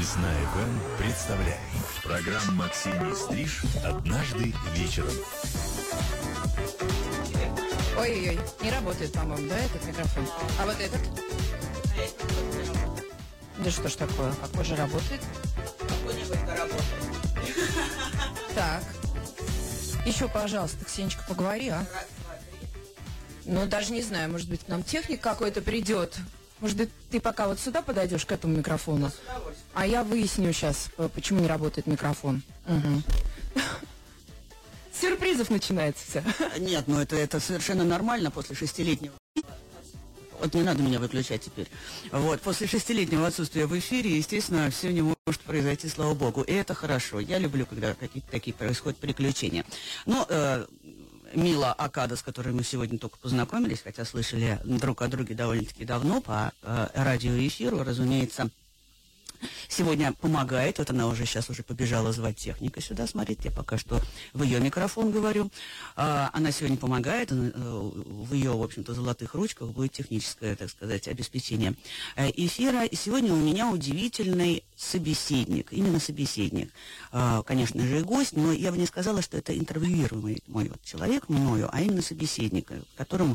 Весна ФМ представляет. Программа «Ксении Стриж» «Однажды вечером». Ой-ой-ой, не работает, по-моему, да, этот микрофон? А вот этот? Да что ж такое, какой же работает? Какой-нибудь работает. Так. Еще, пожалуйста, Ксенечка, поговори, а? Ну, даже не знаю, может быть, к нам техник какой-то придет. Может быть, ты пока вот сюда подойдешь, к этому микрофону? А я выясню сейчас, почему не работает микрофон. Угу. С сюрпризов начинается все. Нет, ну это совершенно нормально после 6-летнего. Вот не надо меня выключать теперь. Вот, после 6-летнего отсутствия в эфире, естественно, все не может произойти, слава богу. И это хорошо. Я люблю, когда какие-то такие происходят приключения. Но Мила Акада, с которой мы сегодня только познакомились, хотя слышали друг о друге довольно-таки давно по радиоэфиру, разумеется, сегодня помогает. Вот она уже сейчас побежала звать техника сюда, смотрите, я пока что в ее микрофон говорю. Она сегодня помогает, в ее, в общем-то, золотых ручках будет техническое, так сказать, обеспечение эфира. И сегодня у меня удивительный собеседник, именно собеседник. Конечно же, и гость, но я бы не сказала, что это интервьюируемый мой вот человек мною, а именно собеседник, с которым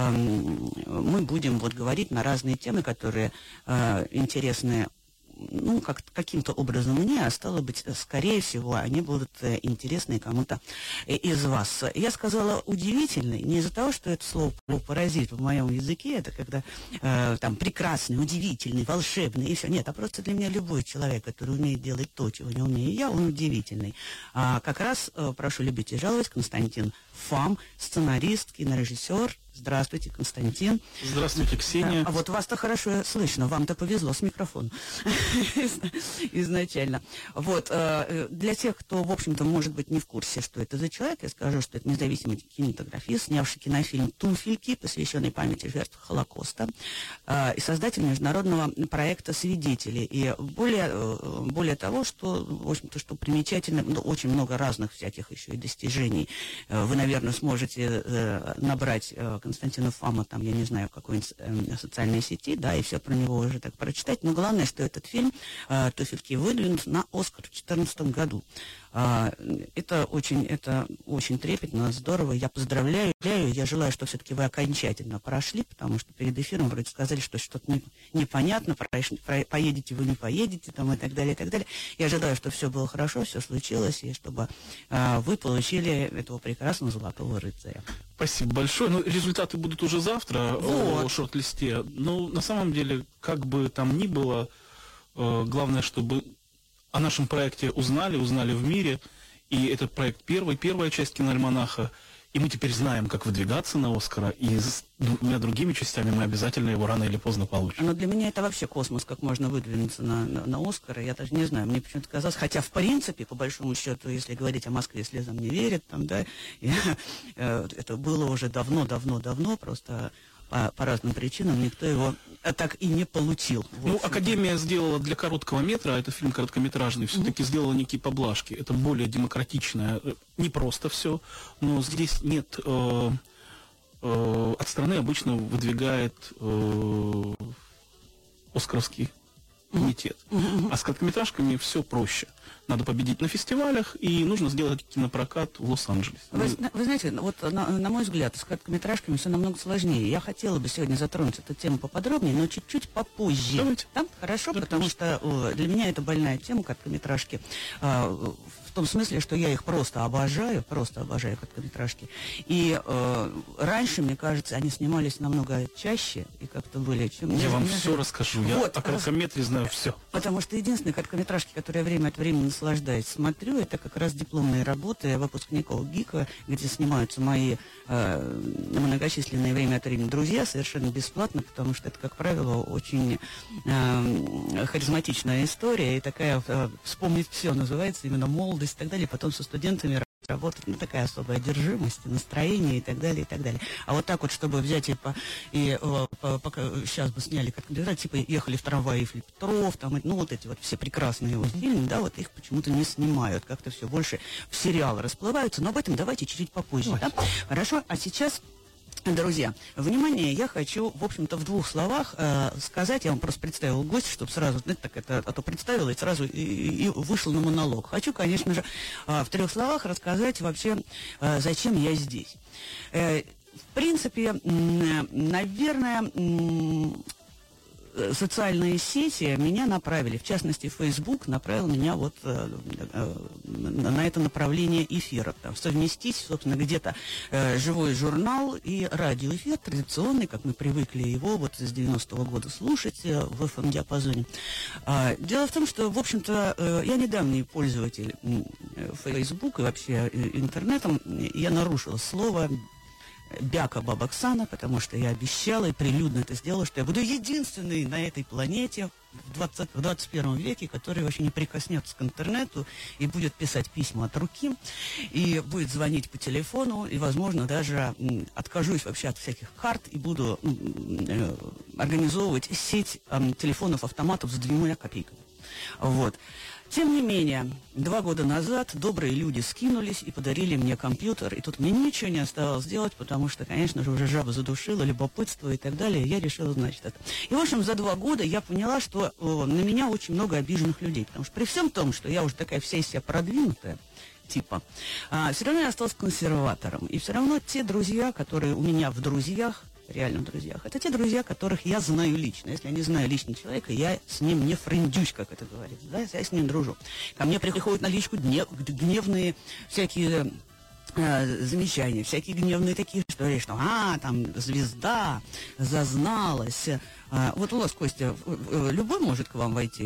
мы будем вот говорить на разные темы, которые интересны, ну, каким-то образом мне, а стало быть, скорее всего, они будут интересны кому-то из вас. Я сказала удивительный, не из-за того, что это слово паразит в моем языке, это когда там прекрасный, удивительный, волшебный и все. Нет, а просто для меня любой человек, который умеет делать то, чего не умею я, он удивительный. Как раз прошу любить и жаловать, Константин Фам, сценарист, кинорежиссер. Здравствуйте, Константин. Здравствуйте, Ксения. А вот вас-то хорошо слышно, вам-то повезло с микрофоном изначально. Вот, для тех, кто, в общем-то, может быть не в курсе, что это за человек, я скажу, что это независимый кинематографист, снявший кинофильм «Туфельки», посвященный памяти жертв Холокоста, и создатель международного проекта «Свидетели». И более того, что, в общем-то, что примечательно, ну, очень много разных всяких еще и достижений. Вы, наверное, сможете набрать Константина Фама, там, я не знаю, в какой-нибудь социальной сети, да, и все про него уже так прочитать. Но главное, что этот фильм «Туфельки» выдвинут на «Оскар» в 2014 году. Это очень трепетно, здорово. Я поздравляю, я желаю, что все-таки вы окончательно прошли, потому что перед эфиром вроде сказали, что что-то непонятно, поедете вы, не поедете, там, и так далее, и так далее. Я желаю, что все было хорошо, все случилось, и чтобы вы получили этого прекрасного золотого рыцаря. Спасибо большое. Ну, результаты будут уже завтра в шорт-листе. Но на самом деле, как бы там ни было, главное, чтобы о нашем проекте узнали в мире. И этот проект первая часть киноальманаха. И мы теперь знаем, как выдвигаться на «Оскара». И с двумя другими частями мы обязательно его рано или поздно получим. Но для меня это вообще космос, как можно выдвинуться на «Оскар». Я даже не знаю, мне почему-то казалось, хотя в принципе, по большому счету, если говорить о Москве слезам не верят, там, да, это было уже давно, просто по разным причинам никто его так и не получил. Ну, Академия сделала для короткого метра, а это фильм короткометражный, все-таки сделала некие поблажки. Это более демократичное, не просто все, но здесь нет... от страны обычно выдвигает Оскаровский комитет. А с короткометражками все проще. Надо победить на фестивалях, и нужно сделать кинопрокат в Лос-Анджелесе. Вы знаете, вот на мой взгляд, с короткометражками все намного сложнее. Я хотела бы сегодня затронуть эту тему поподробнее, но чуть-чуть попозже. Давайте. Да? Хорошо, Да, потому что для меня это больная тема, короткометражки. В том смысле, что я их просто обожаю короткометражки. И раньше, мне кажется, они снимались намного чаще и как-то были... Я вам все расскажу. Я о короткометре знаю все. Потому что единственные короткометражки, которые я время от времени наслаждаюсь, смотрю, это как раз дипломные работы выпускников ГИКа, где снимаются мои многочисленные время от времени друзья, совершенно бесплатно, потому что это, как правило, очень харизматичная история и такая, вспомнить все называется, именно молодость и так далее, потом со студентами работать, ну, такая особая одержимость, настроение и так далее, и так далее. А вот так вот, чтобы взять пока сейчас бы сняли, как типа ехали в трамвае Петров, там, ну, вот эти вот все прекрасные вот фильмы, да, вот их почему-то не снимают, как-то все больше в сериалы расплываются, но об этом давайте чуть-чуть попозже, да? Хорошо, а сейчас Друзья, внимание, я хочу, в общем-то, в 2 словах сказать, я вам просто представил гостя, чтобы сразу, знаете, так это, а то представила и сразу и вышел на монолог. Хочу, конечно же, в 3 словах рассказать вообще, зачем я здесь. В принципе, наверное, социальные сети меня направили, в частности, Facebook направил меня вот на это направление эфира. Там, совместить, собственно, где-то живой журнал и радиоэфир, традиционный, как мы привыкли его вот с 90-го года слушать в FM-диапазоне. Дело в том, что, в общем-то, я недавний пользователь Facebook и вообще интернетом. Я нарушила слово Бяка Бабаксана, потому что я обещала и прилюдно это сделала, что я буду единственной на этой планете в 21 веке, который вообще не прикоснется к интернету и будет писать письма от руки, и будет звонить по телефону, и, возможно, даже откажусь вообще от всяких карт и буду организовывать сеть телефонов-автоматов с 2 копейками. Вот. Тем не менее, 2 года назад добрые люди скинулись и подарили мне компьютер, и тут мне ничего не оставалось делать, потому что, конечно же, уже жаба задушила, любопытство и так далее, и я решила, значит, это. И, в общем, за 2 года я поняла, что на меня очень много обиженных людей, потому что при всем том, что я уже такая вся из себя продвинутая, типа, все равно я осталась консерватором, и все равно те друзья, которые у меня в друзьях, реально в друзьях, это те друзья, которых я знаю лично. Если я не знаю лично человека, я с ним не френдюсь, как это говорится, да, я с ним дружу. Ко мне приходят на личку гневные всякие замечания, всякие гневные такие истории, что там звезда зазналась. Вот у вас, Костя, любой может к вам войти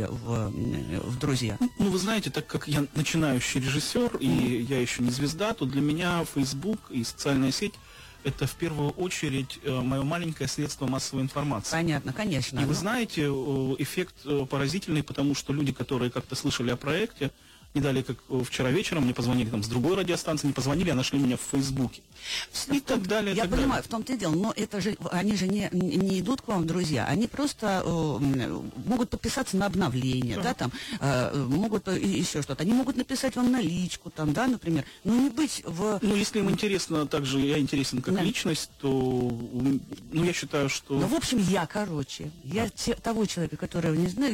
в друзья? Ну, вы знаете, так как я начинающий режиссер, и я еще не звезда, то для меня Facebook и социальная сеть — это в первую очередь мое маленькое средство массовой информации. Понятно, конечно. И вы знаете, эффект поразительный, потому что люди, которые как-то слышали о проекте, не далее, как вчера вечером, мне позвонили там с другой радиостанции, не позвонили, а нашли меня в Фейсбуке. И так далее. Я понимаю, в том-то и дело, но это же, они же не идут к вам в друзья, они просто могут подписаться на обновление, да, там, могут еще что-то, они могут написать вам на личку, там, да, например, но не быть в... Ну, если им интересно, также я интересен как личность, то, ну, я считаю, что... Ну, в общем, я того человека, которого не знаю,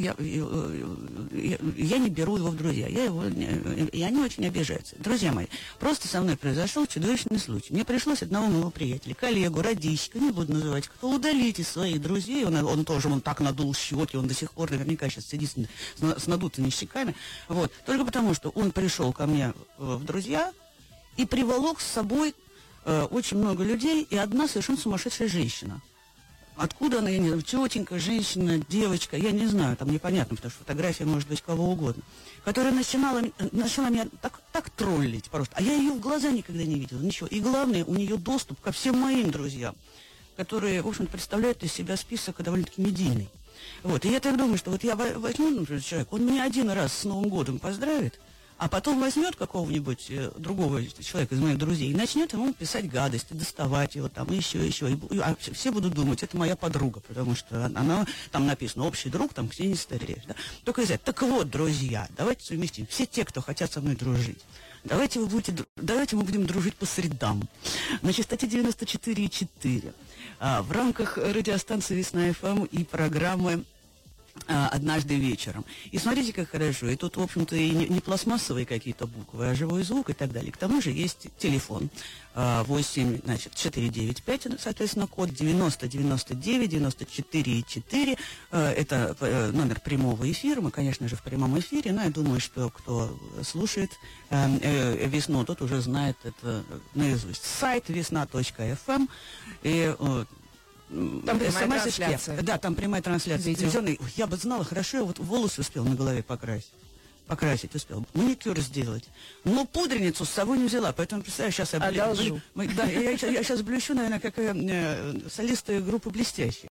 я не беру его в друзья, и они очень обижаются. Друзья мои, просто со мной произошел чудовищный случай. Мне пришлось одного моего приятеля, коллегу, родичка, не буду называть, кто удалить из своих друзей. Он тоже так надул щеки, он до сих пор наверняка сейчас сидит с надутыми щеками. Вот. Только потому, что он пришел ко мне в друзья и приволок с собой очень много людей и одна совершенно сумасшедшая женщина. Откуда она, я не знаю, тетенька, женщина, девочка, я не знаю, там непонятно, потому что фотография может быть кого угодно, которая начала меня так троллить просто, а я ее в глаза никогда не видела, ничего. И главное, у нее доступ ко всем моим друзьям, которые, в общем, представляют из себя список довольно-таки медийный. Вот, и я так думаю, что вот я возьму, например, человека, он меня один раз с Новым годом поздравит, а потом возьмет какого-нибудь другого человека из моих друзей и начнет ему писать гадости, доставать его там, и еще. А все будут думать, это моя подруга, потому что она, там написано, общий друг, там, Ксения Стареж. Да? Только из этого. Так вот, друзья, давайте совместим. Все те, кто хотят со мной дружить, давайте мы будем дружить по средам. На частоте 94,4. В рамках радиостанции «Весна ФМ» и программы «Однажды вечером». И смотрите, как хорошо. И тут, в общем-то, и не пластмассовые какие-то буквы, а живой звук и так далее. К тому же есть телефон 495, соответственно, код 9099-94,4. Это номер прямого эфира. Мы, конечно же, в прямом эфире. Но я думаю, что кто слушает «Весну», тот уже знает это наизусть. Сайт весна.фм. И там прямая трансляция. Да, там прямая трансляция. Я бы знала, хорошо, я вот волосы успел на голове покрасить успел, маникюр сделать. Но пудреницу с собой не взяла, поэтому, представляю, сейчас я сейчас блещу, наверное, как солисты группы «Блестящие».